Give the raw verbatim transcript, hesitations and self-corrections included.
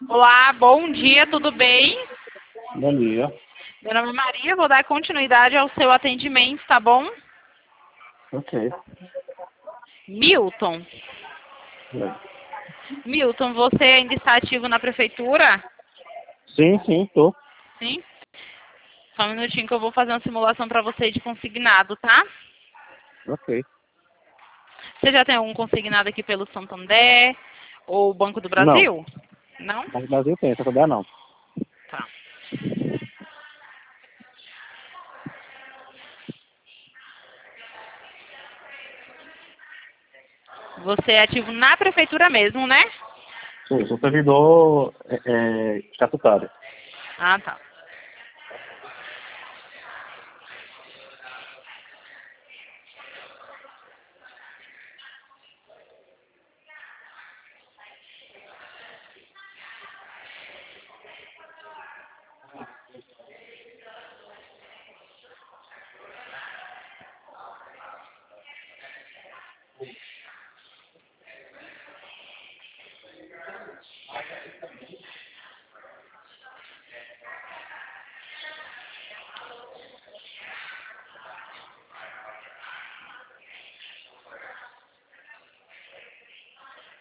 Olá, bom dia, tudo bem? Bom dia. Meu nome é Maria, vou dar continuidade ao seu atendimento, tá bom? Ok. Milton. É. Milton, você ainda está ativo na prefeitura? Sim, sim, tô. Sim? Só um minutinho que eu vou fazer uma simulação para você de consignado, tá? Ok. Você já tem algum consignado aqui pelo Santander ou Banco do Não. Brasil? Não? Mas no Brasil tem, Santander não. Tá. Você é ativo na prefeitura mesmo, né? Sim, sou servidor é, é, estatutário. Ah, tá.